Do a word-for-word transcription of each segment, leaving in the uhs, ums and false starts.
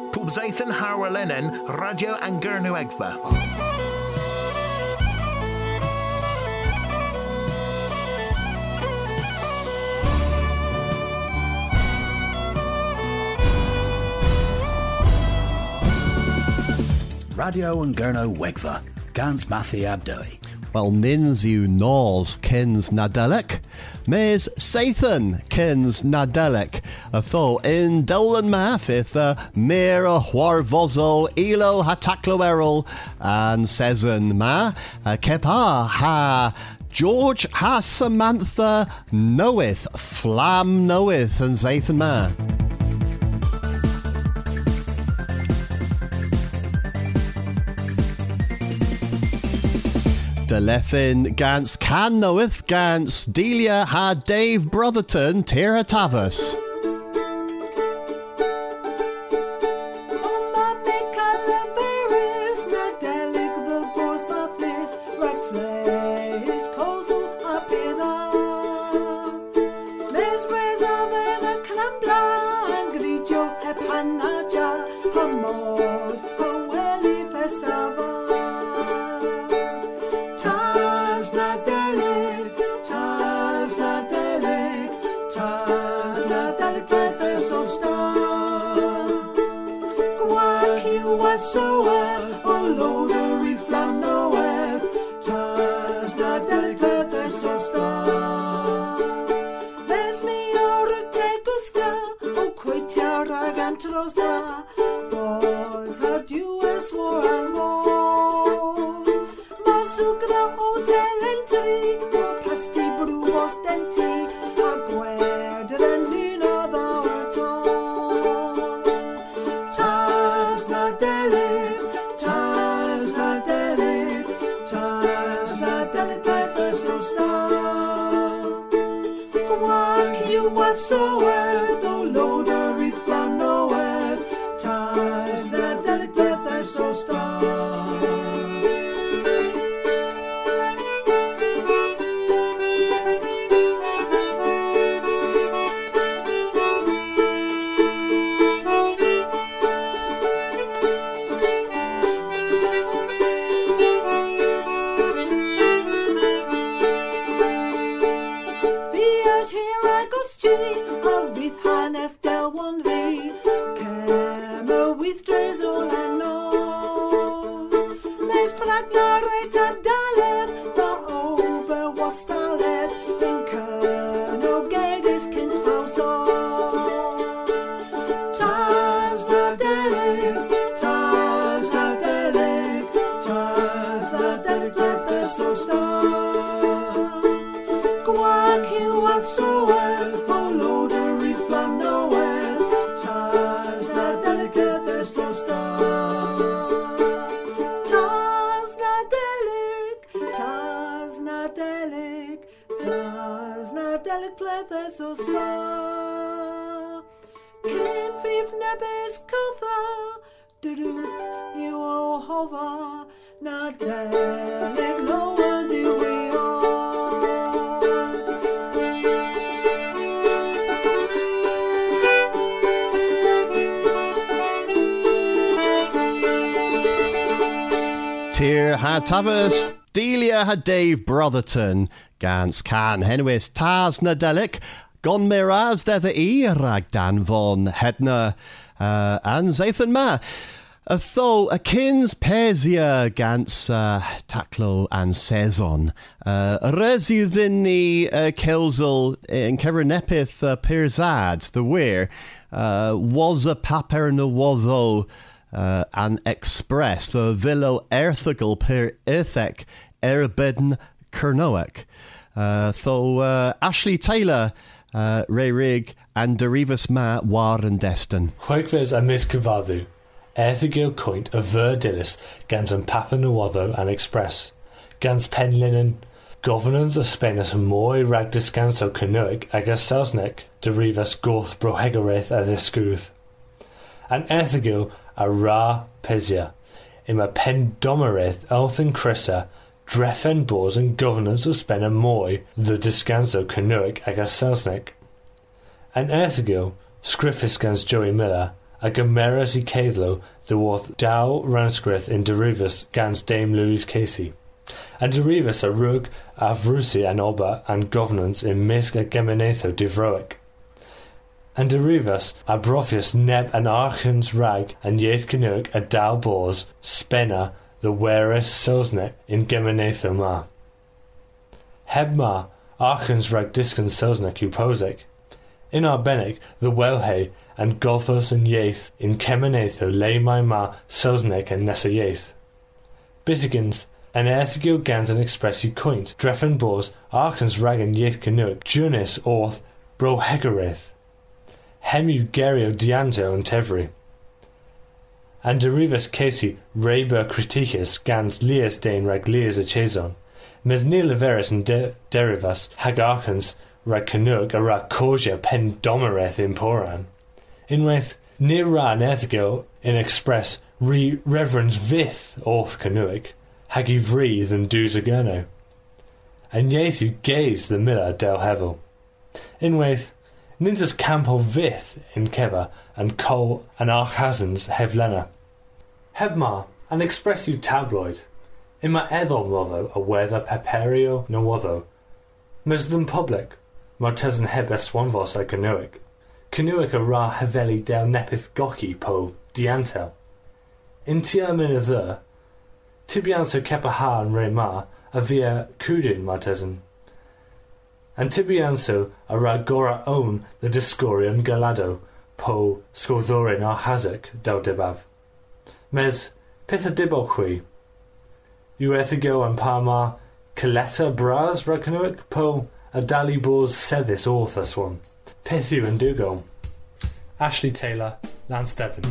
Pubzaithan Harwalenen, Radio Angernu Egva. Radio and Gurno Wegva, Gans Mathi Abdoi. Well, nins you Nors kins Nadelek, Mes Sathan kins Nadelek, a tho in Dolan Mafith, uh, Mira Warvozo, Elo Hataklo Errol, and Sezan Ma, uh, Kepa Ha. George ha Samantha knoweth, Flam knoweth, and Zathan Ma. Delethin Gans can knoweth Gans Delia ha Dave Brotherton Tira Tavus. Tir ha Tavus, Delia ha Dave Brotherton, Gans can Henwis Taz Nadelic, Gon Miraz the the E Ragdan von Hedna, uh, and Zathan Ma. A tho a kins Pesia Gans uh, Taklo and Sezon. Uh, Resu the uh, Kelzel in Kevernepith uh, Pirzad, the weir, uh, was a paper no wotho. Uh, an express the villo erthigal per ethek erbedn kernoek. Uh, tho uh, Ashley Taylor, uh, Ray Rig, and Derivus Ma war and destin. Huigves a miscavadu, erthigil coint a verdillis gans an papa nuotho and express. Gans pen linen, governance a spenus moi ragdiscanso canoic agas selsnek, Derivus goth brohegareth a discuth. An erthigil a ra pesia, im a pen domereth elthen crissa, drefen bors and governance of spen a moi, the descanso canoic agas selsnek. An erthigil, scriffiscans Joey Miller, a gymeras I ceidlo ddywodd daw ransgryth in derifus gans Dame Louise Casey. And derifus a rug a frwsi an oba and governance in misg a gemeneitho difroic. And derifus a brofius neb an archens rag and yeith cynnig a daw bors spenna the weres sosnek in gemeneitho ma. Heb ma archens rag discans sosnek u posek. In Arbenig the wellhay and golfos and yeith in gemeneitho lay my ma sosnek and nessa yeith. Bitigins an erthigil gans and express you coint dreffen bors archens rag and yeith cynnig junis orth bro hegareth. Hemu gerio dianto and tevri. And derivus Casey reber criticis gans lias dane rag lias a chazon. Mes nil leveris and de- derivas hag archens rag canug a rag corsia pen domereth in poran. Inwaith near ra an erthigil in express re reverence vith orth canuig hag I vreathe and doos agurno. And yethu gaze the miller del hevel. Inwaith Ninjas campo vith in Keva and Cole and Archazens hevlena. Hebmar, an expressive tabloid. In my edom roddo a weather peperio no woddo. Mesdum public, martesan heb eswanvos a canoic. Canoic a ra heveli del nepith goki po diantel. In tiamina the, tibianso kepaha and remar a via kudin martesan. And tibianso a ragora own the discorion galado po scorthorin ar hazek del debav. Mes pithadiboqui. U ethigo and parma coletta bras racanoic po a dalibors sevis author swan. Pithu and dugo. Ashley Taylor, Lance Devon.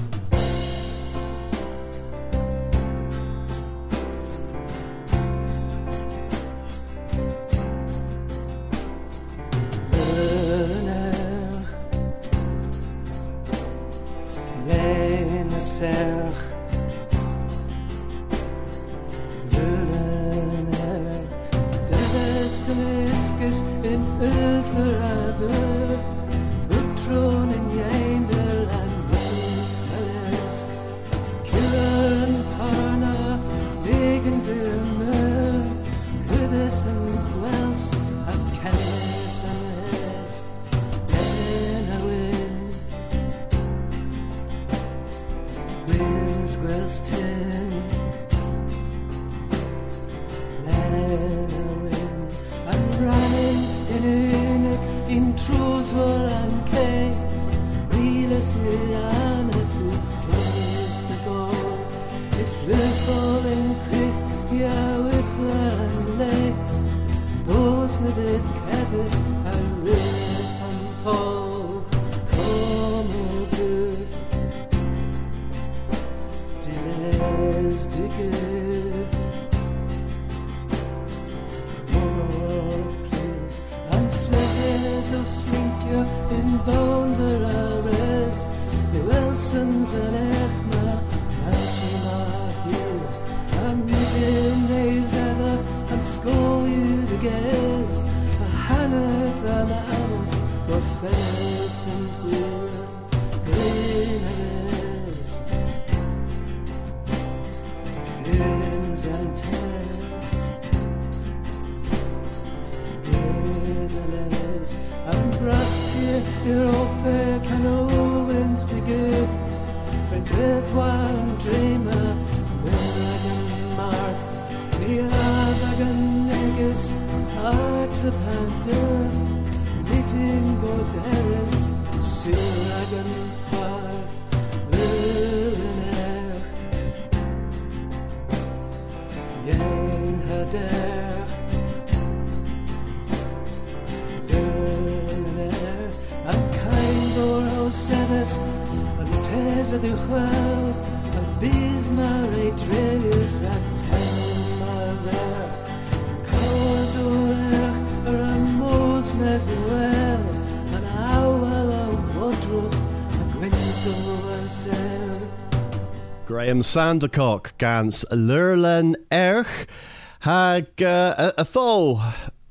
Graham Sandercock gans Lurlen Erch hag uh, a tho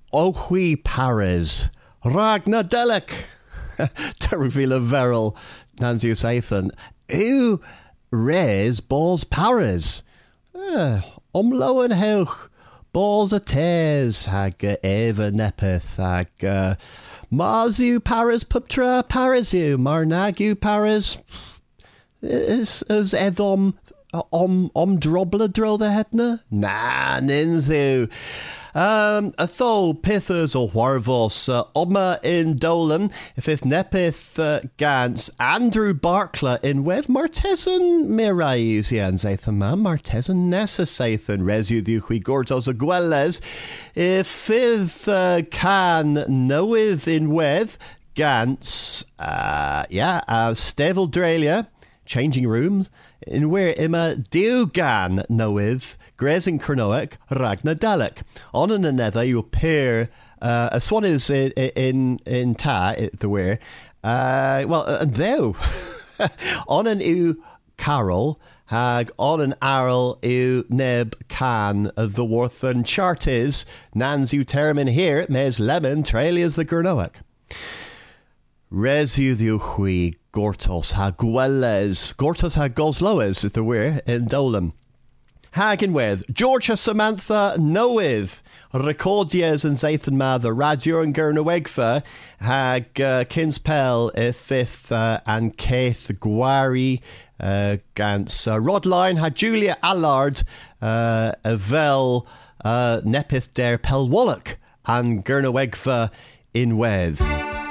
Ochwi Paris Ragna Delek Tervila Veril Nancy Sathan Who res balls Paris? Uh, Omlo and heuch balls a tes hag uh, Eva nepeth hag uh, Marzu Paris puptra Parisu Marnagu Paris is is Edom om om drobla dro the hetna? Nah, ninzu. Um, a tho pithers or warvos uh, Oma in Dolan, if if nepith uh, Gans, Andrew Barkla in with Martesan Mirais Yan Zathama, Martesan Nessa Sathan, Resu Duhui Gortos Agueles, if if uh, can knoweth in with Gans, uh, yeah, uh, Stevel Dralia, changing rooms, in where Ima Deugan knoweth. Grazing Cronoic, Ragnar Dalek. On an another, you pair. Uh, a swan is in in, in ta the where. Uh, well, and thou on an u Carol hag on an arl u neb can the worth and chart is nans u termin here mes lemon trailias the Gurnoic. Resu the hui gortos ha gueles gortos ha gosloes the where in Dolan. Hagen with Georgia Samantha Noeth Recordias and Zathan Ma the Radio and Gernawegfa Hag uh, Kinspel uh, fifth uh, and Keith Guari uh, Gans uh, Rodline had Julia Allard uh, Avel uh, Nepith der Pelwallock and Gernawegfa in Weth.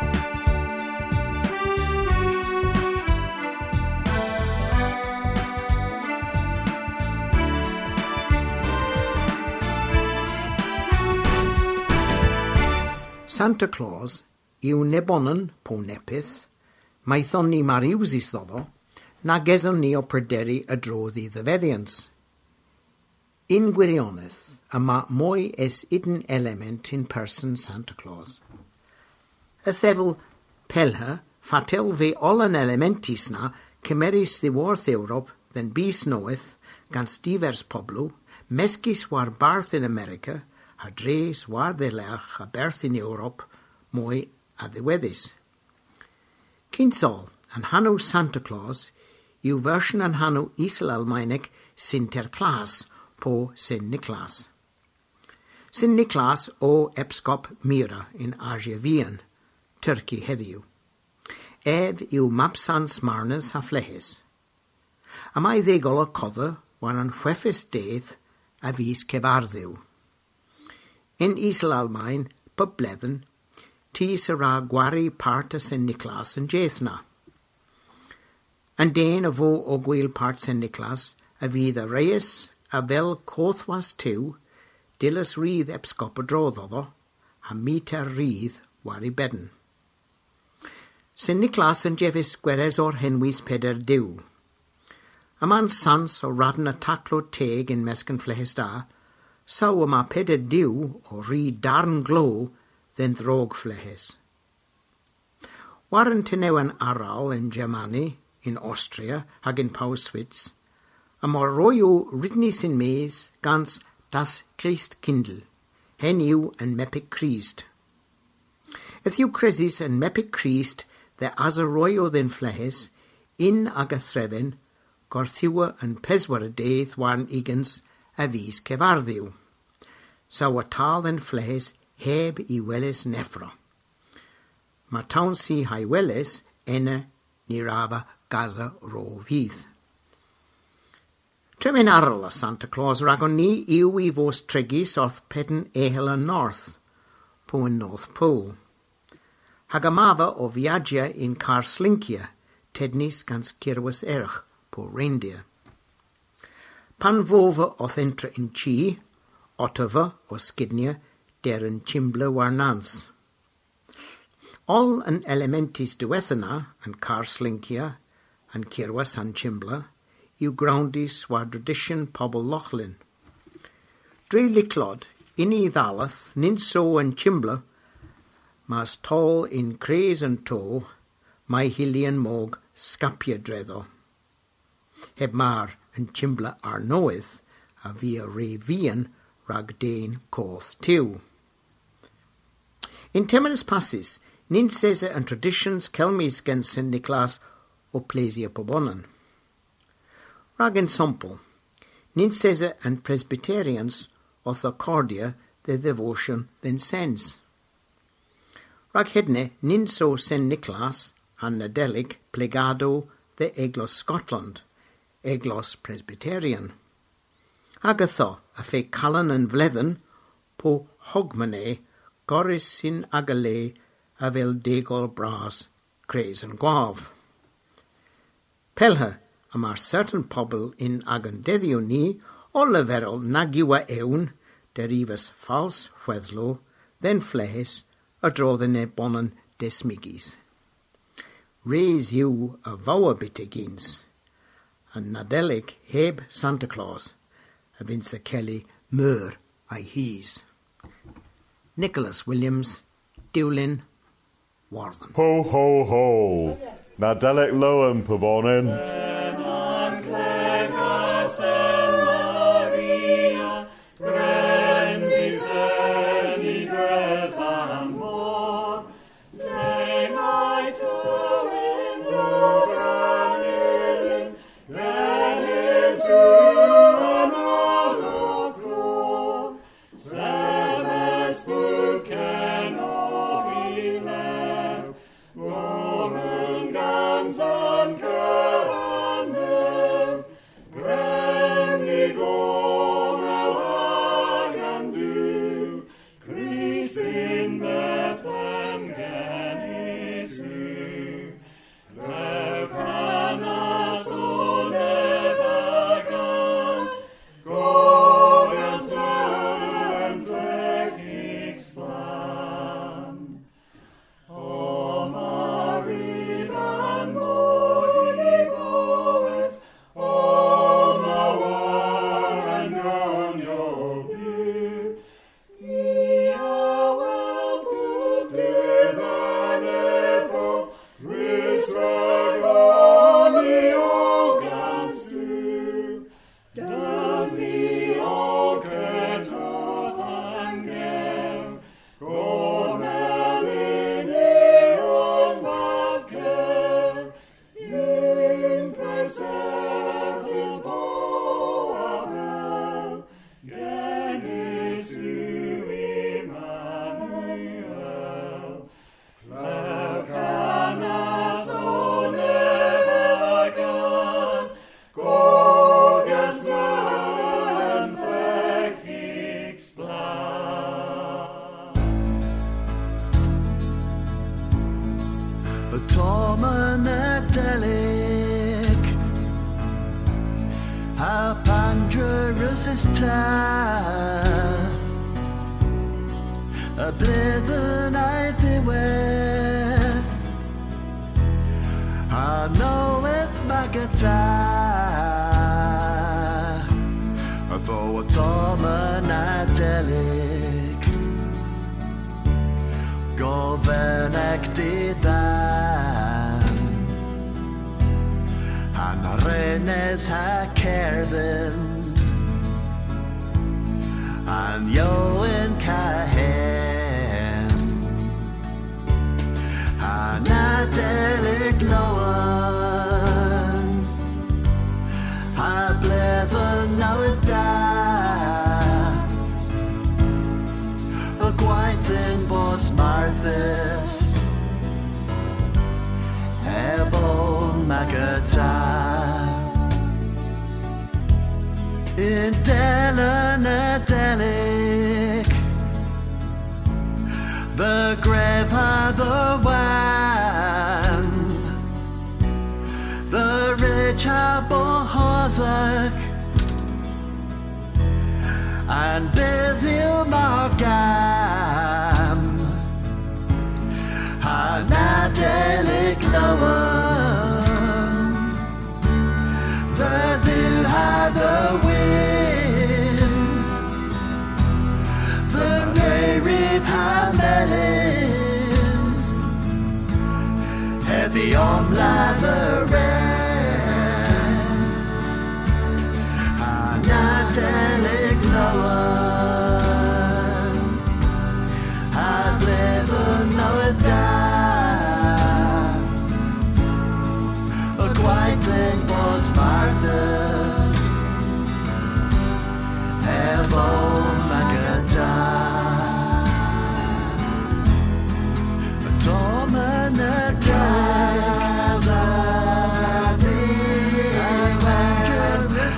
Santa Claus yw nebonon po nepith, maethon ni mariwsis ddodo, na geson ni o pryderu y drodd i ddefeddians. In gwirionedd, yma mwy es ydyn element in person Santa Claus. Y thefel pelha, fatel fe olan elementis na, cymerus ddiworth Ewrop, then bis noeth, gans divers pobl, mesgis war barth in America, a dres war ddilech a berth in Ewrop mwy a ddiweddus. Cynsol, an hanw Santa Claus, yw fersiwn an hanw Isel-Almaeneg Sinterklaas po Saint Nicholas. Saint Nicholas o Epscop Mira in Argevian, Turkey heddiw. Ef yw mapsan smarnas ha flehes. Am ai ddegol o codda wan an chweffus dedd a fys cefarddiw. In Isel-Almaen, pub bledden, tis ara gwari part a Saint Nicholas and Jethna. And den a vo o gwyl part Saint Nicholas, a fydd a reis a fel cothwas tiw, dilys rydd epscop o droddodd o, a meter rydd wari bedden. Saint Nicholas and Jefis gweres o'r henwys peder diw. A man sans o radn a taclo teg in mesgan flehes da, saw yma peder diw o ri darn glo then drog flehes. Waren tenewan aral in Germany, in Austria, hag in Pauswitz, am o roio ridnis in mes gans das Christkindl, hen yw en mepic Christ. Eth yw cresis en mepic Christ the as a roio then flehes, in ag a threfen, gorthiwa en peswar a deith warn igans a vis cefarddiw. Saw a tal then flehes heb I weles nefra. Ma tawn si hai weles ena ni rava gaza ro fydd. Tremen arl a Santa Claus ragon ni yw I fos tregis orth pedden ehel a north, po in North Pole. Hagamava o viagia in Carslinkia, tednis gans kirwas erch, po reindeer. Pan vova oth entra in chi, Ottawa o Skidnia, der in Chimbla war nans. All an elementis duethana an Carslinkia an Kirwas an Chimbla, yw groundis war tradition pobl Lochlin. Dre liclod, in I ddalath, nin so an Chimbla, mas tall in cres and toe, mai hilian mog scapia dreddo. Heb mar an Chimbla ar noeth, a via re vian, rag dein coth tiw. In temeris passis, nin sese and traditions kelmis gen Saint Nicholas o plesia pobonan. Rag yn sampl, nin sesa and Presbyterians oth accordia the devotion then sends. Rag hidne nin so Saint Nicholas and Nadelic plegado the Eglos Scotland, Eglos Presbyterian. Agatha a fe Callan and Vlethen po hogmane goris sin agale avel degol bras craze and guav. Pelha am ar certain pobl in agandeddio ni o leverol nagiwa ewn derivas fals hweddlo then flehes a dro the ne bonan desmigis. Raise you a vowa bitigins and Nadelic heb Santa Claus a Vince Kelly mur I hees. Nicholas Williams, Dewlin, Warden. Ho, ho, ho. Nadelic Lowen, Pabonin. A blither night the west I know it's my guitar Though it's all an idyllic Goven ekti dan Han renes ha kerden An Joen Cahen Han Nadelic Lowen Ha bleven knoweth da A gwaiten bos Marthas Ebon Magata In Delanadelic The grave had the one The rich Abohozak And Bezil Margam Hanadelic Lowen The do had the wind The Rarith Hamelin Heavy on Latheren Hanadelic Lowen Had never knoweth that A Gwyteg was Martha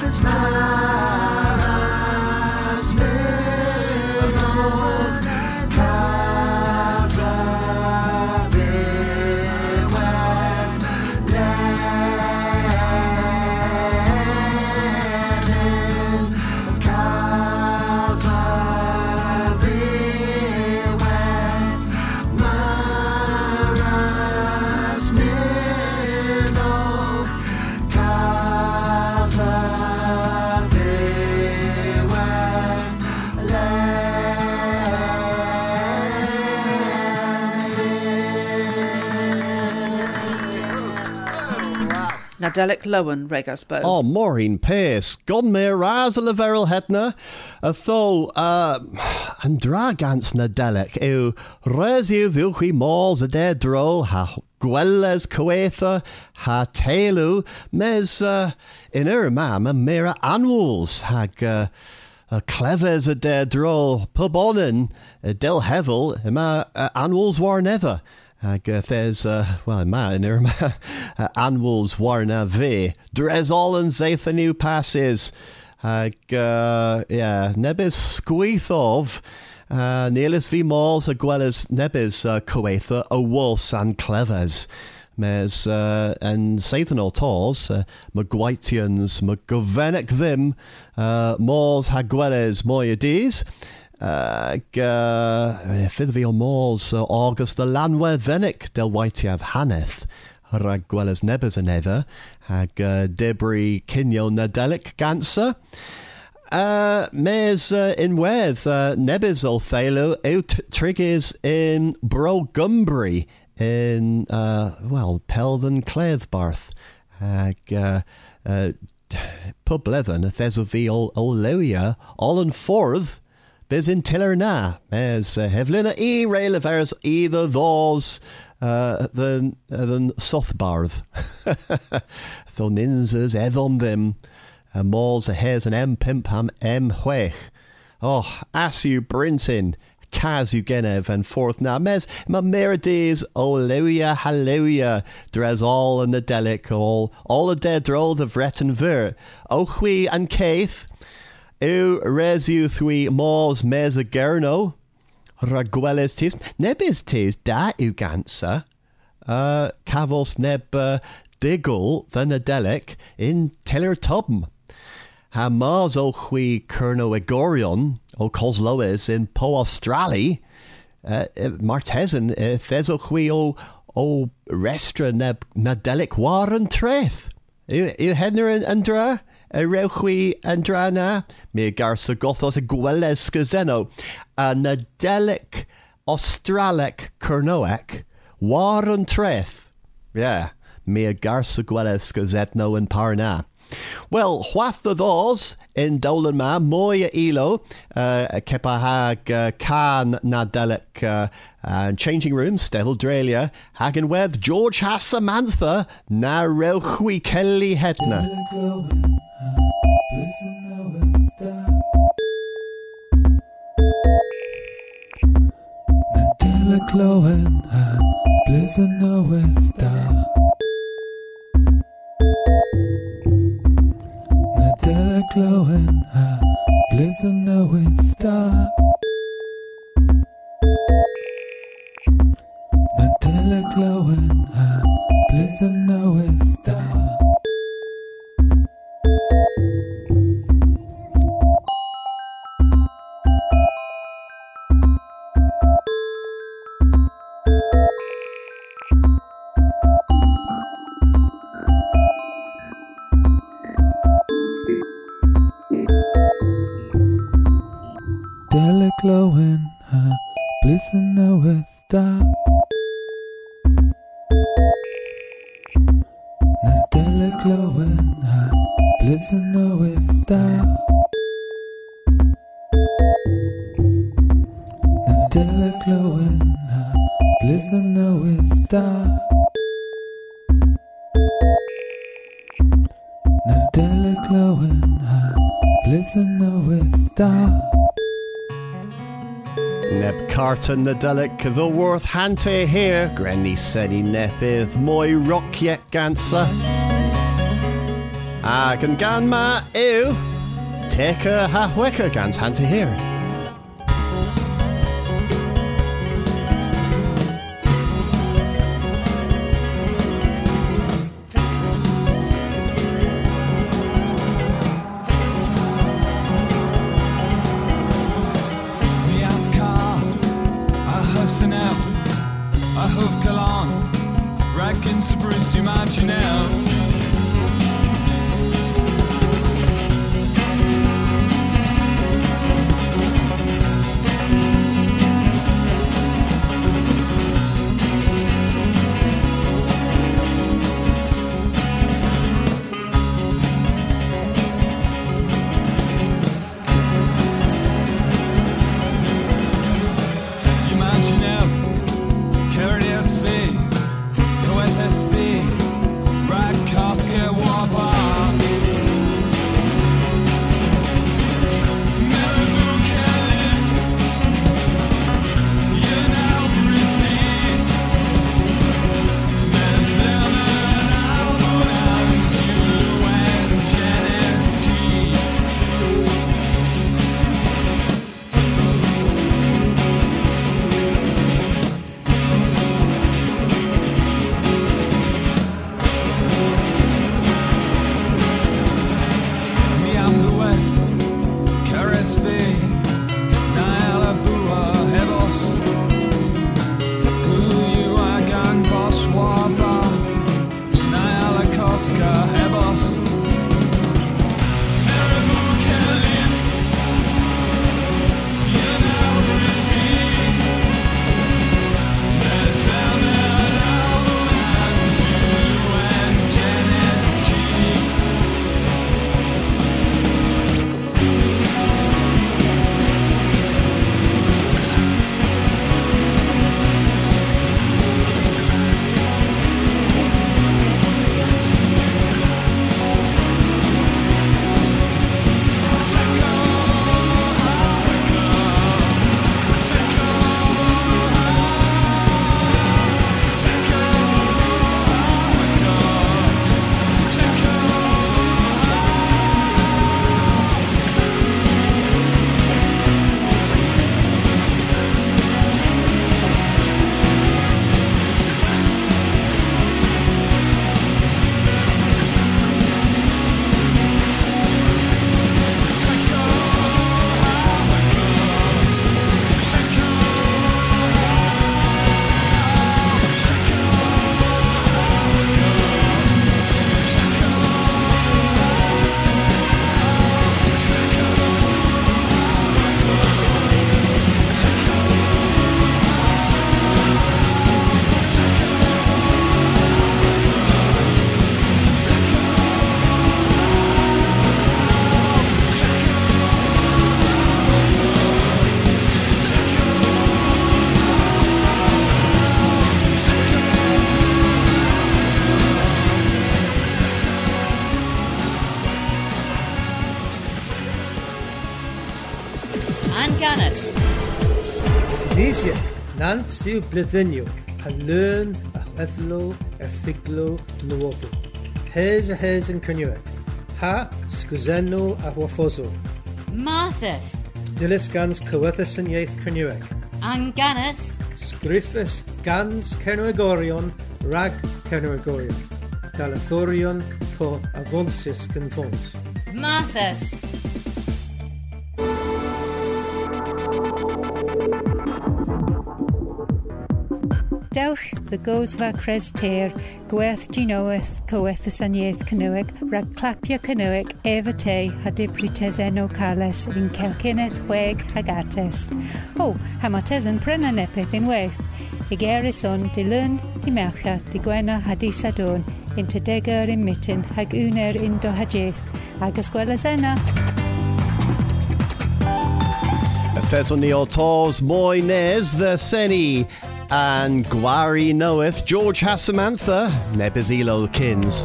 Nadelik Lowen regas bo. Oh, Maureen Pearce. Gon me raz a leverel hetna. A tho, uh, and dragans Nadelik. Ew, res you vilchi malls a dead dro. Ha gwelles coetha. Ha telu. Mes, uh, in her mam, a mera annuals. Hag, uh, a clevers a dead dro. Pubonin. A del hevel. Ma uh, annuals war never. Ag uh, there's, uh, well, ma, in her ma, uh, annuals warna ve. Dres all and zaith the new passes. Ag, uh, yeah, nebis squeethov. Uh, Neelis v malls, as well as nebis uh, coetha, a wolfs and clevers. Mes, uh, and Sathan O'Tors, uh, Maguitians, Magovenek them, uh, malls, hagweles, moyades. Uh, Fydd fi o mors uh, August the lanwe venig del waitiaf haneth rhag gwelys nebys yn edda hag uh, debri cinio Nadelik gansa uh, mes uh, unwedd uh, nebys o theilw yw trigys in Bro Gumbri in uh, well Pelfyn Cleddbarth hag uh, uh, publedden y thesw fi o, o lewia all yn ffordd Biz in tiller na, mes uh, hevlina e rail of ours either those uh, than uh, than Sothbarth. Tho ninzas edom them, uh, malls a hes and em pimpham em huech. Oh, as you brintin, Kaz you genev and forth na mes ma merades oh lewia hallelujah dres all in the delic all all a dead roll the vret and ver oh chwi and Keith. Ew resu thui mors mes a gerno ragweles tis nebis tis da u gansa uh cavos neb uh, diggle the Nadelik in teller tubm ha mars o hui kerno egorion o cosloes in po australi uh, martesan uh, thes o hui o o restra neb Nadelik war and treth you you hedner and andra a rewchwi andrana, me garsa gothos a gweles gazeno, a Nadelik Australic Kernoak, war and treth. Yeah, me a garsa gweles gazetno and parna. Well, whath the those in Dolan ma, moya elo, uh, kepahag uh, can Nadelik, uh, and changing rooms, Devil Dralia, hagen weth George has Samantha, na rewchwi Kelly Hetna. Nadelik Lowen, blizzin' no westa. Nadelik Lowen, blizzin' no westa. Nadelik Lowen, blizzin' no westa. Nadelik Lowen, blizzin' no westa. Nadelik Lowen, blizzin' no westa. Nadelik Lowen, blizzin' no westa. Nadelik Lowen, blizzin' no westa. Neb Carton Nadelik, the worth hante here, Granny Seni Nepith, moi rock yet gansa. Ac yn gan ma yw Teca ha Hweca gans Hanta Hir. Nant sy'n blyddynio, a lyn, a chwethlo, a ffiglo, nywodl. Hes a hes yn cynnydd. Ha, sgwzenno a hwaffoso. Marthas. Dilys gans cywythus yn ieith cynnydd. Anganus. Sgriffus gans cernwegorion, rag cernwegorion. Dalathorion po avonsis gynfons. Marthas. Dewch the goes va cres teir, gwerth ginoeth, cyweth y saniaeth cynyweg, rag clapio cynyweg, efa te, ha dibrites enw cales, yn celcynedd weg hag ates. O, hamates yn pryna nepeth yn weith. I geris on, di lyn, di melcha, di gwena ha di sadon, yn tydegar yn mytyn, hag uner yn dohadjeth, hag ysgwelas enna. Feddwn ni o tos mwy nes the Seni. And Gwari knoweth George Hasamantha, Nebizilo Kins.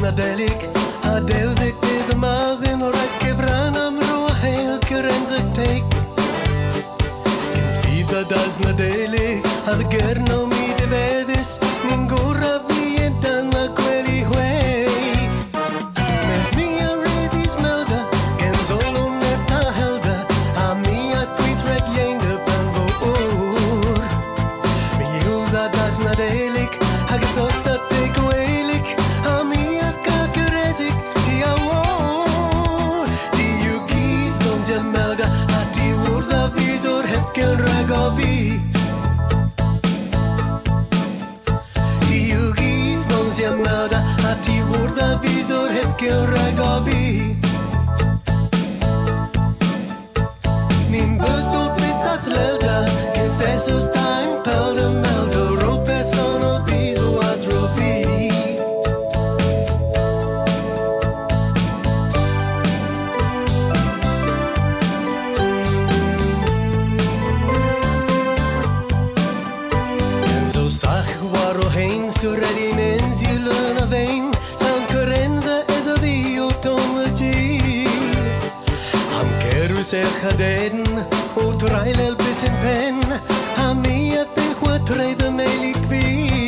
Nadelig, a dewddig bydd y maddyn o'r ag gefran am ro a heil gyrenzig teig. Cyn ffydd a das Nadelig, a dy gyrno mi dyfeddus, ni'n gwraf ni yn dan a gwely hwei. Nes mi a redis melda, gen zolwm neb a helda, a mi a gweithred leinde pan fo o'r. Mi yw'r a das Nadelig, hag y ddost a dig weilig, a mi a gagaredig di a war. Di yw gys dons i'n melda, a di wrdd a fys o'r hepgen rag o fi. Di yw gys dons i'n melda, a di wrdd a fys o'r hepgen rag o fi. Ni'n bys dod bydd a thlelda, gyfesos da'n peld y melda, ro person o ddys o adro fi. Zo sach war o hein so ready nens you learn a vein sound carenza is a dio tomology am keru se khaden o trail bis in pen am mi at the quatre the melik vi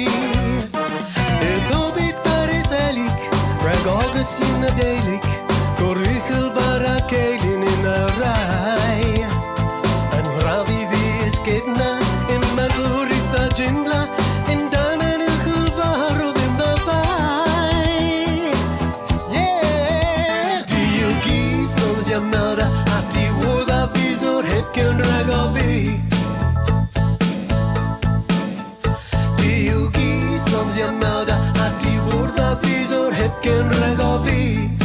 e dobit pariselik ragogus in a deilik koruchel barakelin in a rai and ravi this getna in metal Jingla in dan en el gulvaro in the vai. Yeah, do you geese those ya melda at the wood of his or hepken ragovi. Do you geese those ya melda at the wood of his or hepken ragovi.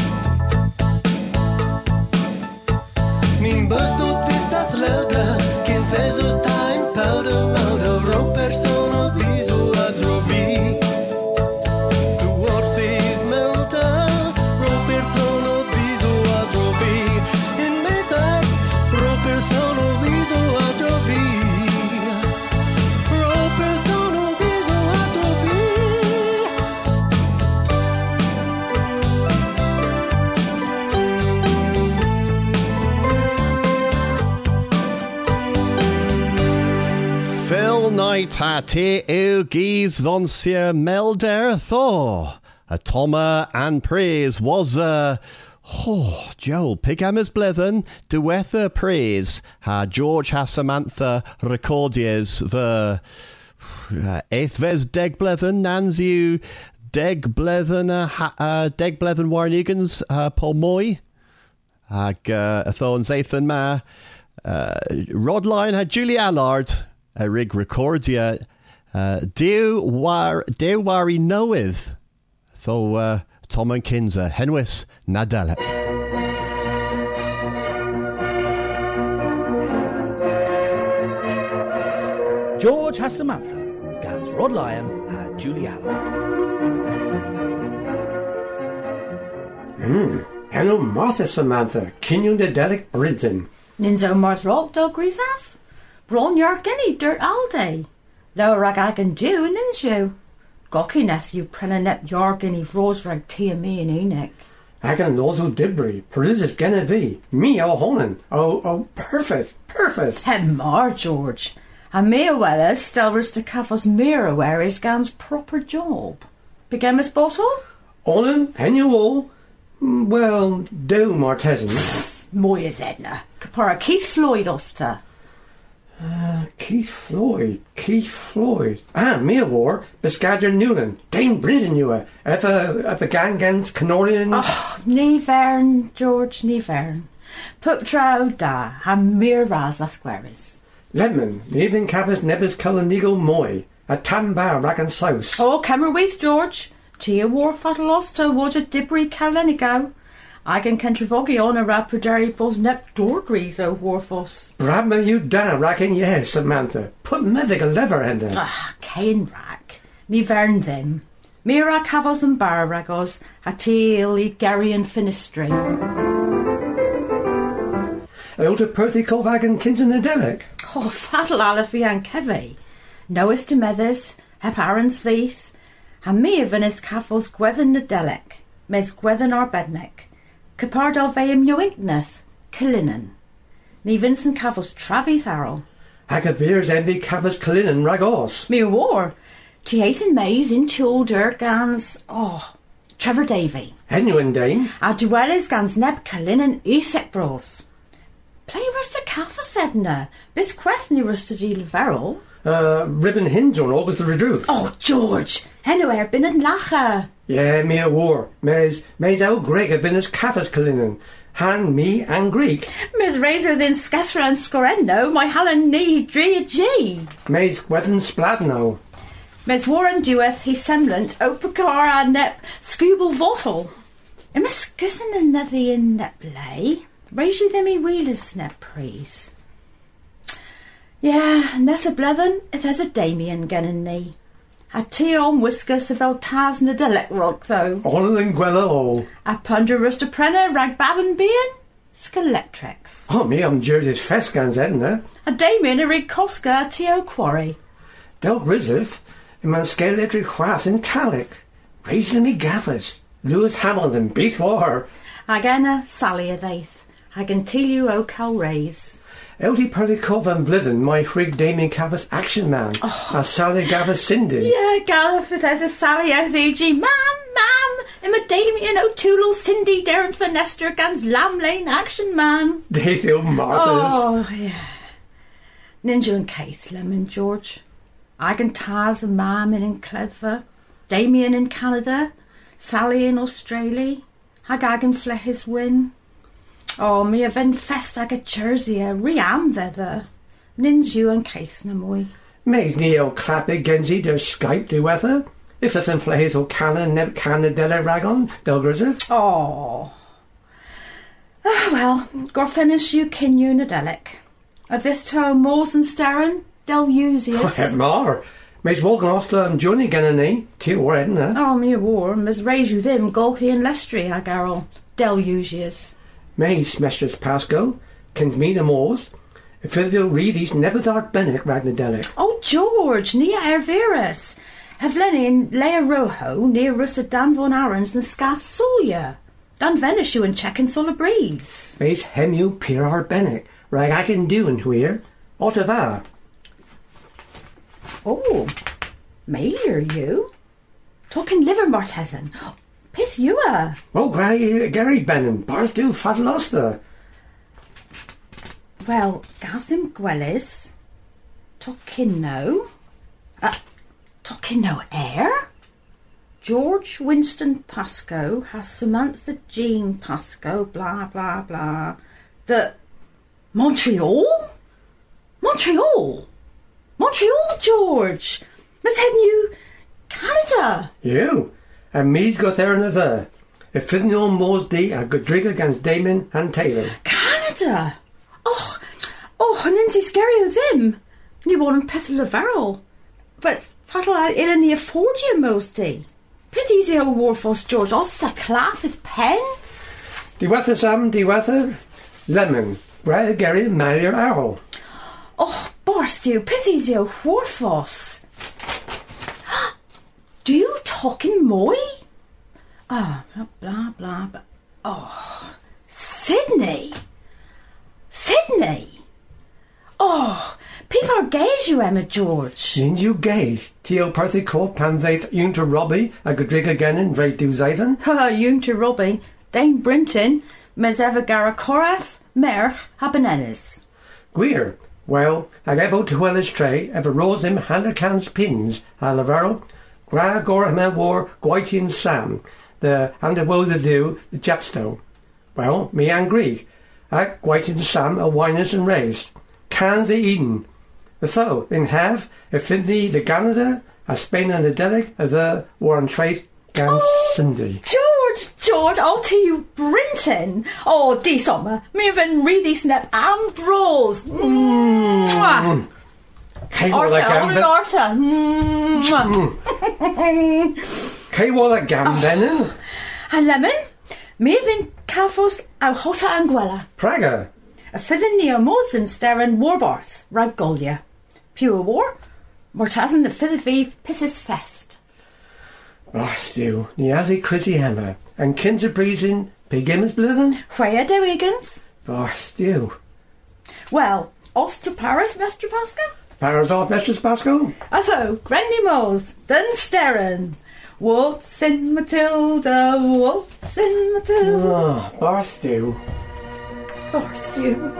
Nin bust ut fit at lelda ken tesos time powder melda ro persono viso adrovi. Tu orthiv melda ro persono viso adrovi. In metai ro persono viso adrovi. Ro persono viso adrovi. Phil Knight a te ew gys ddonsia melder tho. A Toma and praise was a... Oh, Joel, Pigamas Blithen, diwetha praise. Ha George ha Samantha recordies the... Uh, Eithves deg blithen, Nansiw deg blithen, uh, ha, uh, deg blithen warnigans, uh, Paul Moy. Ag uh, a thon Zathan ma. Uh, Rodline had Julie Allard. A rig recordia. Uh, Dew war, dew wari knoweth. Tho uh, Tom and Kinza. Henwis Nadalek. George has Samantha, Gans Rod Lyon, and Julie Allard. Hmm. Hello, Martha Samantha, Kinyon de Delic Bridden. Ninzo Marth Rock Dog Grisaf? Bron York Guinea Dirt all day. Low rag I can do, ninjo. Gockineth you prenanep York Guinea Rose rag tea me and Enoch. Agan Nozo Dibri, Parizis Genevieve, me oh honen. Oh, oh, perfect, perfect. Hem mar, George. And me a wella still rist to Caffos mirror where is Gan's proper job. Begin Miss Bottle? Onen, hen you all? Well, do Martesan. Moya Zedna. Capora Keith Floyd Oster. Uh, Keith Floyd, Keith Floyd. Ah, me a war, Biscadger Newland, Dame Brinton you a, if a, if a gangans Canorian. Oh, ni vern, George, ni vern. Pup trow da, ha mir raz a squares. Ledman, even Cappus Nebus Cullen Moy, a Tamba Ragan Souse. Oh, Camerweath, George. Chia war fatalosta, waja dibri calenigo. Agan Kentravogi on a rapidary bos nep dorgrees o warfos. Brabma you da racking yes, Samantha. Put mythic a lever in there. Ah, cain rack. Me vern them. Mira cavos and barragos, a teal Gary and Finistry. Elder Perthy Colvagan Kinton the Delic. Oh, fatal Alifi and Kevy. Knoweth to Methers, hep Aaron's faith, and me of Venice Caffos Gwethin the Delic. mes gwedden ar bednec, cypar del feim newingneth, Cullinan. Ni Vincent cafos travis arrow. Hag a veers envy cafos Cullinan rag os. Me war. Ti haithin meis in chulder gans, oh, Trevor Davy. Henwyn Dane. A dwelis gans neb Cullinan isek bros. Play rusta cafos edna, bis quest ni rusta di leverel. Uh, ribbon hinge on August the Redruth. Oh, George, henno er bin an lacha. Yeah, me a war. Mes, mes el Greg a vinus cafos Cullinan. Han, me, and Greek. Mes rezo din skethra and scorendo, my hallen ni drea g. Mes gwethen spladno. Mes warren dueth he semblant opacar a nep scooble votel. Imas gussen another in nep lay. Raise you them e wheelers nep prees. Yeah, nessa blethen, it has a Damien gennin ni. A tea on whiskers of el taz na delec rock though. All in gwella all. A punder rusta prenna rag babin bein. Skelectrex. Oh, me I'm Jersey's Feskans edna. A Damien a rig Cosca a Teo quarry. Del Grisif, a man skeletry chwas in Talic. Raising me gaffers. Lewis Hamilton beat war. Agena Sally a daith. I can tell you o cal raise. Elty Perdico van Blithen, my frig Damien Cavas action man. Oh. A Sally Gavas Cindy. Yeah, Galliford as a Sally o Thuji. Mam, mam, im a Damien O'Toole Cindy Derrent Vanester gans Lamb Lane action man. Daithil Marthas. Oh, yeah. Ninja and Keith Lemon, George. I can Taz and Mam in Cledver. Damien in Canada. Sally in Australia. Hagagan Flehis win. Oh, me a ven fest ag a Jersey a riam thedder. Nins you and Keith na mwy. Me's neo clappy genji der Skype do weather. If it's in Flehis or Cannon, neb Canna della Ragon, del Grisif. Oh. Ah, well, gor finish you kin you na delic. A visto Moors and Starren, del Usius. Het mar. Me's walking off um, Johnny Gennany, Tia war edna. Oh, me a war, mis raise you them, Golky and Lestry, a garrel. Del Usius. Me's Mistress Pasco, kins me the Moors. If they'll read these Nebethart Bennett Ragnadelic. Oh, George, nia ervirus. Have Lenny in Lea Rojo, near Russa Dan von Arons and Scath Sawyer. Dan Venish you and check in Solar Breeze. Me's Hemu Pierre Bennett, rag I can do and where. Ottawa. Oh, Mailer you? Talking liver martezin. Pith you a? Oh, Gary, Gary Benham, Barth do Fadloster. Well, Gazim Gwellis. Talking no. Uh, talking no air? George Winston Pascoe has Samantha Jean Pascoe, blah, blah, blah. The Montreal? Montreal? Montreal, George! Miss Head you Canada! You? And me's got there and there. If fitting on Moore's Day, a good drink against Damon and Taylor. Canada! Oh, oh, and Nancy scary of them. Ni want peth Laverl. But fattle I ill near forty most day. Pith easy old Warforce George, all the claff with pen. The weather Sam, the weather lemon. Brad Gary Mallier Arrow. Oh, barst you, pith easy old Warforce. Do you talking moy? Oh, blah, blah, blah. Oh, Sydney. Sydney. Oh, people are gaze you, Emma George. Nin you gaze. Tio Perthy Court Panzaith Yun to Robbie, a good drink again and Ray do Zathan. Ha, Yun to Robbie. Dane Brinton, Mes Eva Gara Korath, Merch, Habanenes. Queer. Well, I gave out to Weller's tray, ever rose him hundred cans pins, a Lavero. Gra Gorham war Guitian Sam, the under woe the do, the Japstow. Well, me and Greek. I Guitian Sam a winers and raised. Can the Eden. The though, in have, if in the the Canada, a Spain and the Delic, a the war on trace, Gan oh, Cindy. George, George, I'll tell you Brinton. Oh, dee summer, me even read these net Ambrose. Mmm. Mm. Arta, only Arta. Kay war that gam then? A lemon? Me even Calfos au Hota Anguilla. Praga. A fithin neo Moslin Starin Warbarth, Rag Golia. Pure war? Mortazin the fifth eve pisses fest. Barstew, ni azzy Chrissy Hammer, and Kinza Breezin, Pigims Blithen? Where do Higgins? Barstew. Well, us to Paris, Mister Pascal? Paris off, Mistress Pascal? So, Granny Moles, Dunsterren. Waltz in Matilda, waltz in Matilda. Oh, Barstew. Barstew.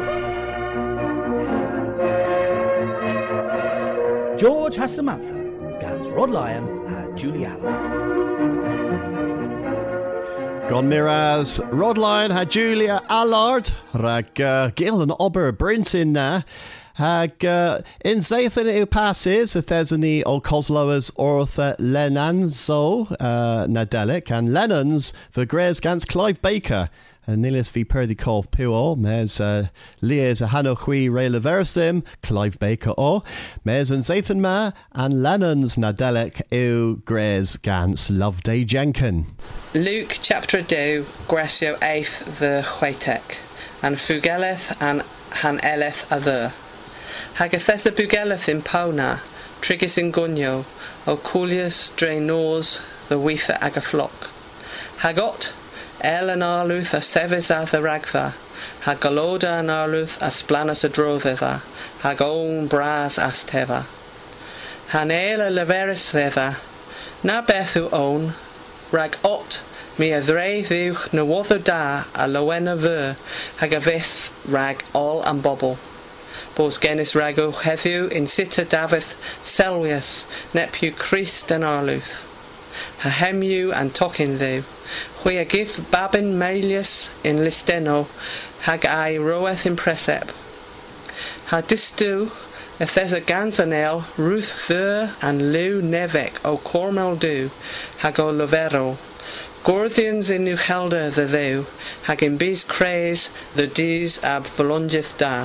George has Samantha, Gans Rod Lyon and Julie Allard. Gon Miraz, Rod Lyon had Julia Allard, rag uh, Gil and Ober Brinton na. Hag uh, in Zathan who passes, a Thesany o Cosloas Ortha Lenanzo uh, Nadelic and Lennon's the Grez Gans Clive Baker. And Nilis v Perdi Cove Puo, Mes uh, Lies a Hanochui Ray Leversthim, Clive Baker o, Mes and Zathan Ma, and Lennon's Nadelic eu Grez Gans Loveday Jenkin. Luke chapter two, Gresio eighth the Huetek, and Fugeleth and Han Eleth other. Hagathesa Bugeleth in Pona, Trigis in Gunyo, O Coolius Draenors, the Weetha Agaflock. Hagot, El and Arluth a Sevis a the Ragtha, Hagaloda and Arluth a Splanus a Drotheva, Hagon Bras Asteva. Hanela Leveris thither, Na Bethu own, Rag ot, mi a Dre Vuch na Wotho da a Lowena Ver, Hagavith Rag all and Bobble. Bos genis rago heddiw in sita davith selwius nepu Christ and Arluth. Ha hemyu and tokin ddu. Hwy a gif babin meilius in listeno hag ai roeth in presep. Ha distu if there's a ganzanel Ruth Fur and Lou Nevek o Cormel du hag o Lovero. Gorthians in Nuchelda the thou hag in bis craze the dis ab volongith da.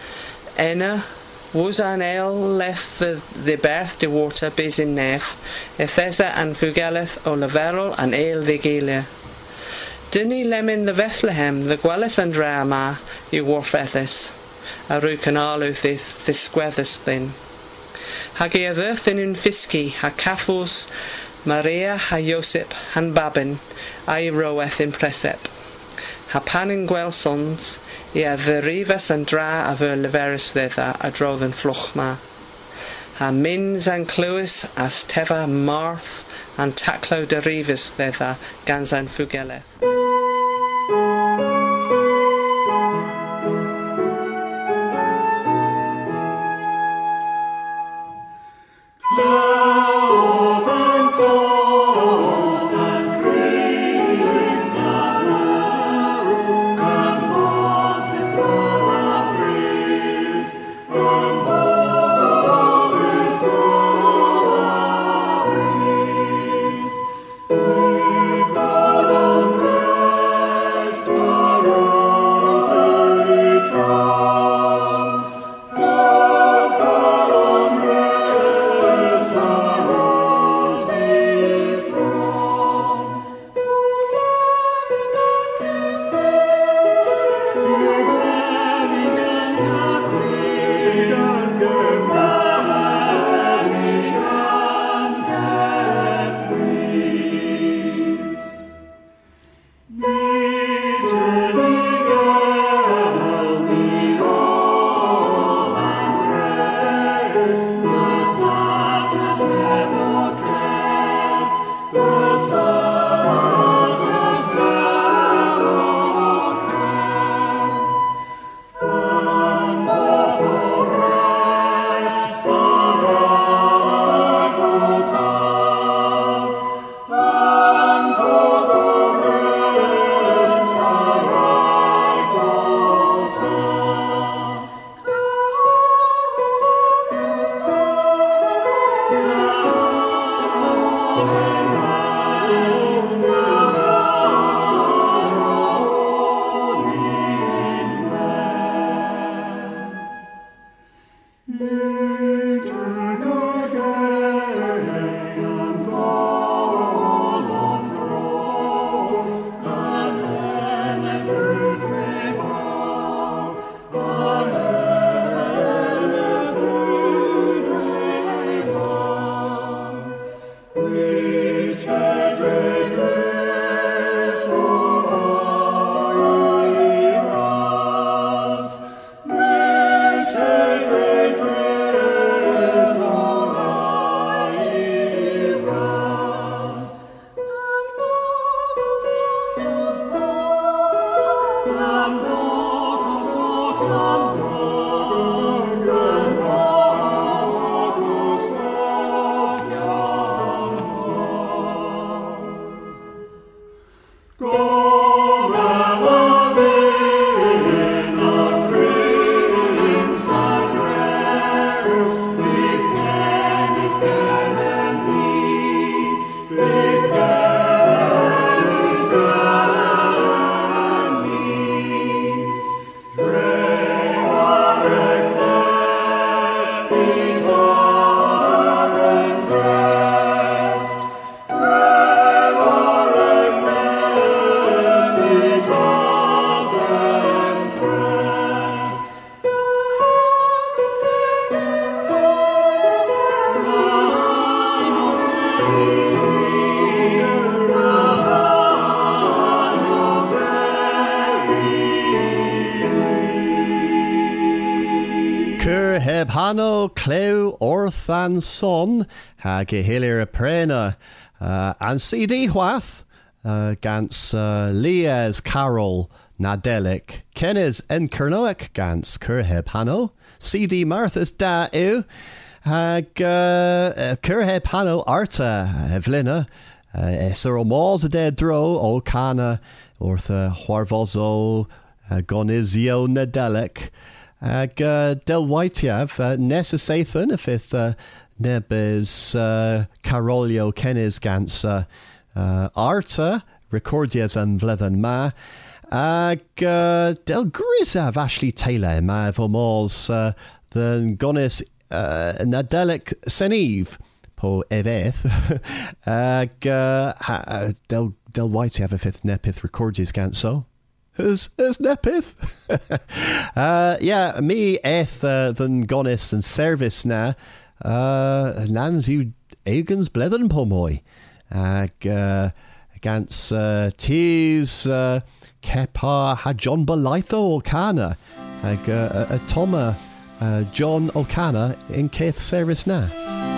Enna was an ale left the, the birth de water bis in nef, Ethesa and Fugeleth o Leverel and ale the Gilia. Dinny lemin the Bethlehem, the Gwellis and Rama, you warfethis, a rucan aluth ith the squethis thin. Hagi a verthin in Fiski, ha Cafos, Maria, ha Josip, han Babin, I roeth in Presep. Ha panin gwel sons, I a verifas and dra a ver leveris thither a drodden flochma. Ha mins and cluis as teva marth and taclo derivas thither gans and fugeleth. Return. Cur heb hano clew orth and son ha gehilir a prena uh, and C D Hwath uh, gans uh, Lies Carol Nadelik Kenes en Kernoek gans Cur heb hano C D Martha's da ew hag uh, Cur heb hano Arta Evelina uh, Esser o Mals a de dro o Kana orth uh, Huarvozo uh, Gonizio Nadelik Ag uh, Del Whiteav, uh, Nessa Sathan, if it uh, Nebes uh, Carolio Kenes Gans uh, uh, Arta, Recordias and Vlethan Ma, Ag uh, Del Grisav Ashley Taylor, Ma Vomals, uh, the Gonis uh, Nadelik Seniv, Po Eveth, Ag uh, ha, Del Del Whiteav, if it Nepith Recordias Gans so. As, as Nepith. uh, yeah, me eth uh, than gonis and service na uh, lands you egans blethen pomoy ag uh, against uh, tees uh, kepa ha John Balaitho O'Cana ag uh, a Toma uh, John O'Cana in Keith service na.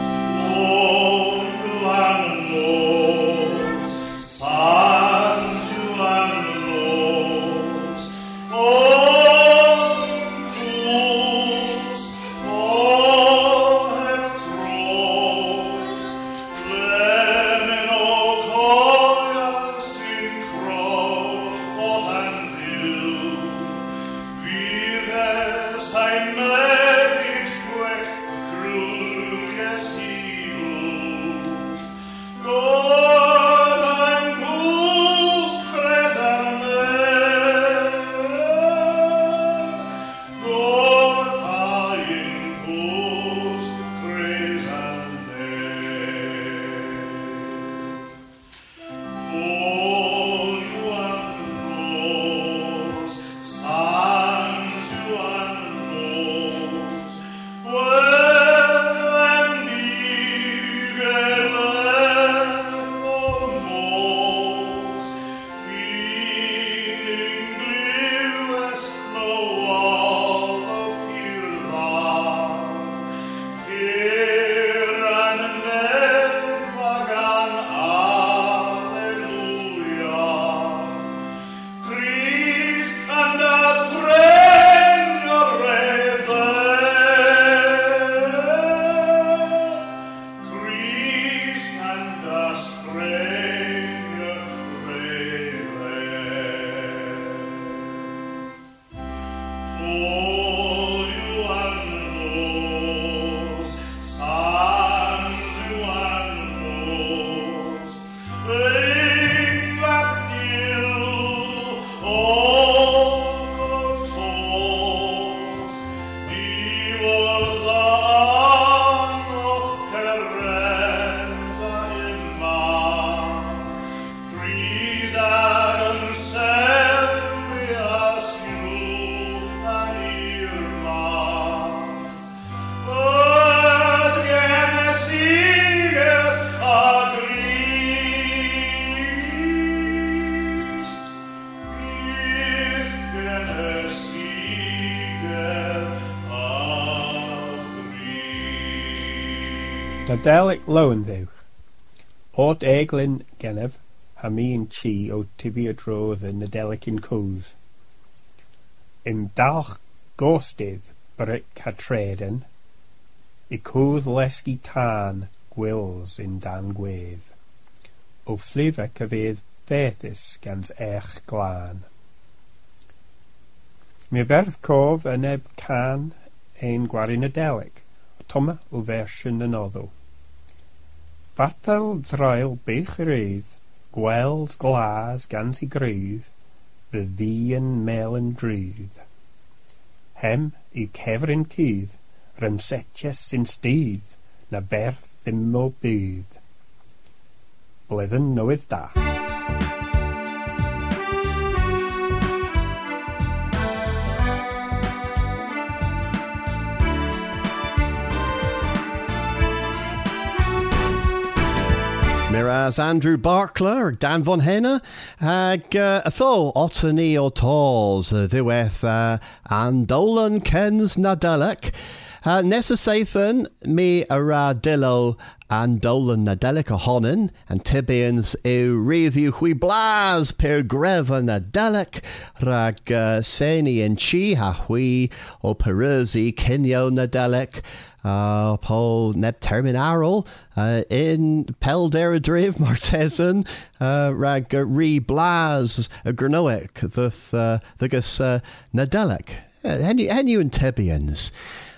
Nadelik Lowendhu, Ort Eglin Genev, Hami and Chi o Tibia Dro the Nadelik in Coos. In Dalch Gostydd, Brick Hatreden, I Coos Lesgi Tan, Gwils in Dan Gwedd. O Fliva Cyfedd Fethys gans Ech Glan. Mi berth cof yn eb can ein gwari Nadelik, Toma o fersiwn yn oddo. Fatal drael bech rydd, gweld glas gans I grydd, fy ddi yn mel yn drwydd. Hem I cefryn cydd, rymsetjes sy'n stydd, na berth ddim o bydd. Bledden newydd da. Miraz Andrew Barkler, Dan Von Henna, ag uh, atho Otany o Tors, uh, ddiwedd uh, Andolan Kens Nadelec. Uh, Nessa Sathan, mi ara dillo Andolan Nadelec ohonin, and Tibians eu ryddiw hwy blas per greva Nadelec, rag uh, seni en chi ha hwy o perusi cinio Nadelec, Uh, po neb terminaral uh, in Peldera Driv Martesan uh, rag uh, re blas uh, Granoic the uh, thugus uh, Nadelec henu henu and Tibians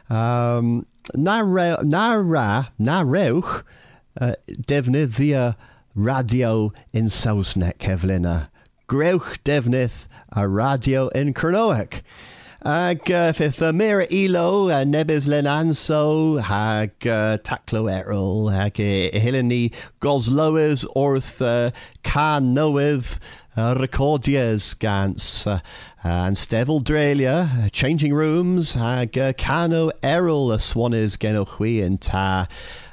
um, na re, na ra na reuch uh, defnydd via radio in Sausnek Kevlina greuch defnydd a radio in Cronoic. Ag uh, fydd y Mira Elo a Nebys Lenanso hag uh, Taclo Errol hag e, e hylyn ni Goslowers wrth uh, can newydd uh, recordias gans uh, and Stevel Drelia uh, Changing Rooms hag uh, Cano Errol y swanys genwch wi yn ta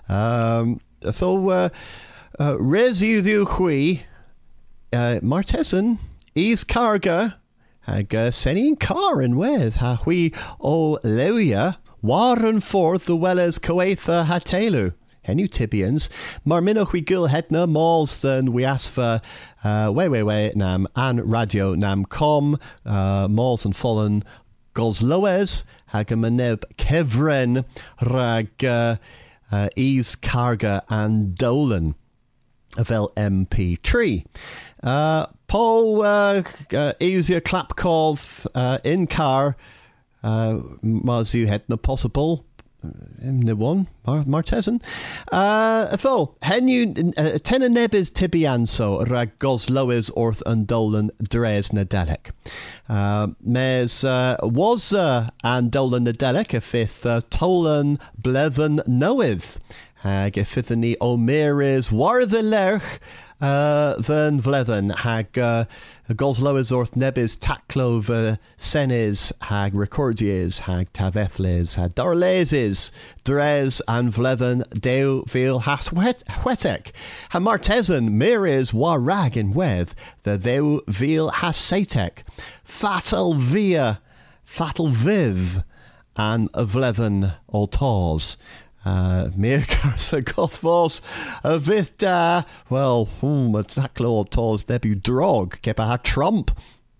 um, tho uh, uh, res yw ddiw chwi uh, Martesan is carga Ag uh, senni'n car yn wedd ha hwy o lewia war yn ffordd the welles coeitha ha teilw. Henu Tibians, mar minnoch hwy gil hedna mauls than we asfa uh, we we we nam an radio nam com uh, mauls and fallen Goslowes hag a maneb kevren rag uh, uh, is carga and dolan fel M P three. Uh, Paul uh, uh, easier clap call uh, in car uh, Mazu het no possible in the one Mar- Martesan uh, tho henu uh, ten nebis tibianso rag Goslowes orth and dolan dres Nadelec uh, mes uh, was uh, and dolan Nadelec a fifth uh, tolan bleven noeth hag a fifth ni omeres war the lerch Uh, then vlethen hag uh, Goslowes orth nebis taclov uh, senes hag recordies hag tavethles hag darleses dres and vlethen deu vil has whetek ha Martesan mires war rag in weth the deu vil has satek fatal via fatal viv and vlethen o tors. Uh, Meer Carsa Gothvos a vith da well hmm a taclo tos debu drog kepa ha Trump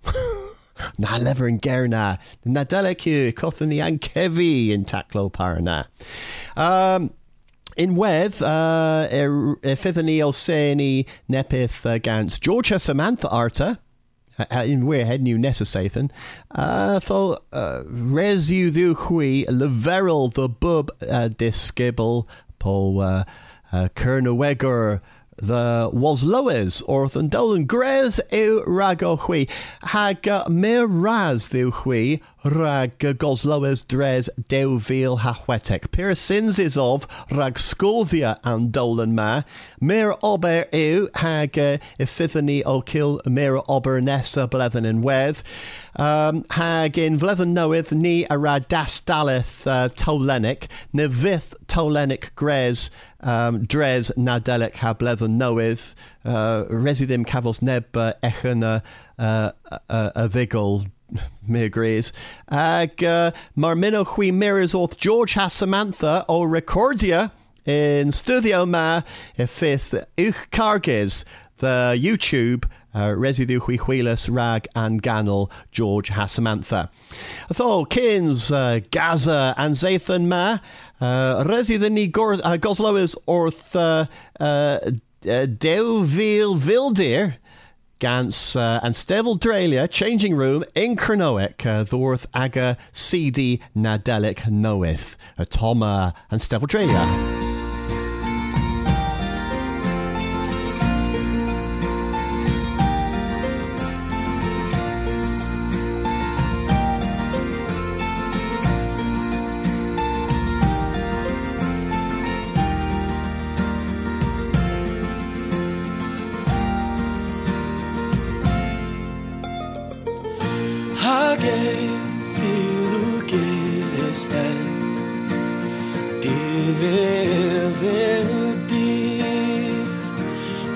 na lever in gerna na delecu cothani and kevi in taclo parana um in weth uh e fithani o seni nepith uh, gans Georgia Samantha Arta Uh, in where head new necessathan uh tho uh, res you the hui leveril the bub uh, disgibble po uh, uh Kernowegger the was Loes orth and dolan grez eu rago hui hag uh, me raz the hui rag uh, Goslowes dres deu vil hachwetek Pyrsins is of rag Scolvia and dolan ma mir ober eu hag uh, ifithani o kill mir ober nessa bleven in weth um, hag in vleven noeth ni a rad das daleth uh, tolenic ne vith tolenic grez um, dres Nadelec ha bleven noeth uh, residim cavos neb uh, echen uh, uh, uh, a vigol me agrees. Ag uh, mar minno hwy mirrors orth George has Samantha o recordia in studio ma e fifth uch carges the YouTube uh, residue hwy hwylas rag and ganol George has Samantha. Tho kins uh, Gaza and Zathan ma uh, residue ni gor- uh, Goslowes orth uh, uh, uh, Deuville Vildir Gans uh, and Stevel Drelia Changing Room in Cronoic uh, Thorth Aga C D Nadelec Noeth uh, Toma and Stevel Drelia.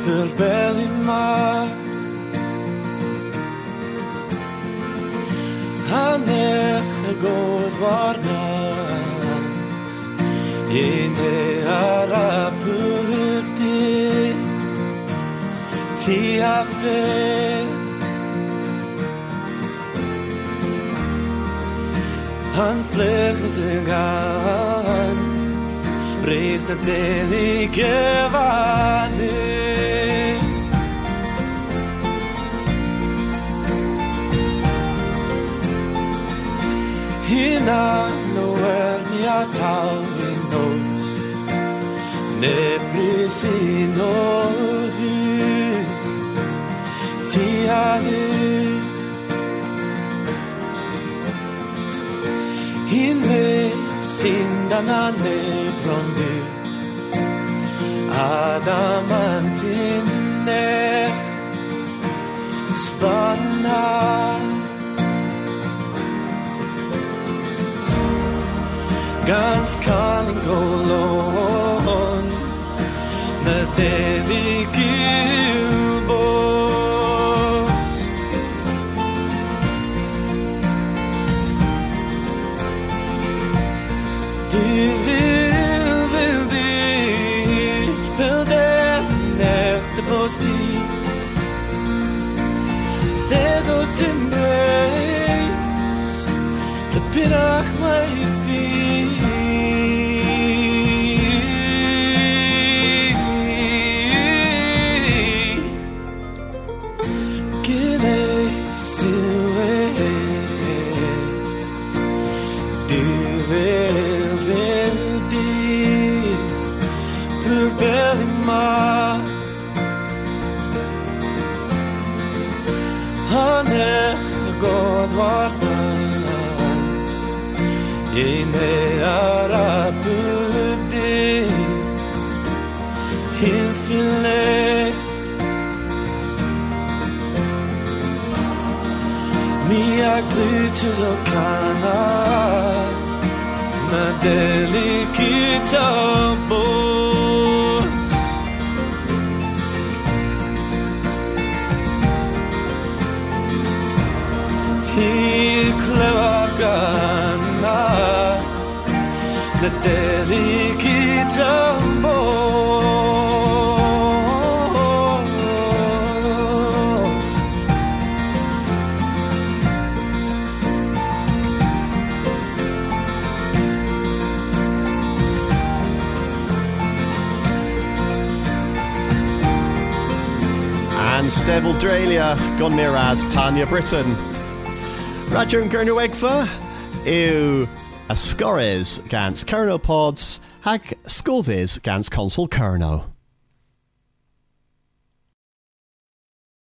pur belli ma hanech godd var nas Ine ara purti ti ave Han vleugelt zich aan Prees de delige waarde Hina no er mia tau in nos Ne presi no hu Ti a hu In me sindana nebrondu Adamantine spanna Gans calling golon Na devi gilbos Du vil, vil du Vil den echte bosti Det er så til mig Det pinach mig God var dans Ine ara bubdi Hinfile Mia glitches o kana Na delicita bos Cleavagana Na delicita bos And Stebble Dralia, Gun Miraz, Tanya Britton. Radio and Gurnu Egfa, Ew Ascores, Gans Kerno Pods, Hag Scolvis, Gans Consul Kerno.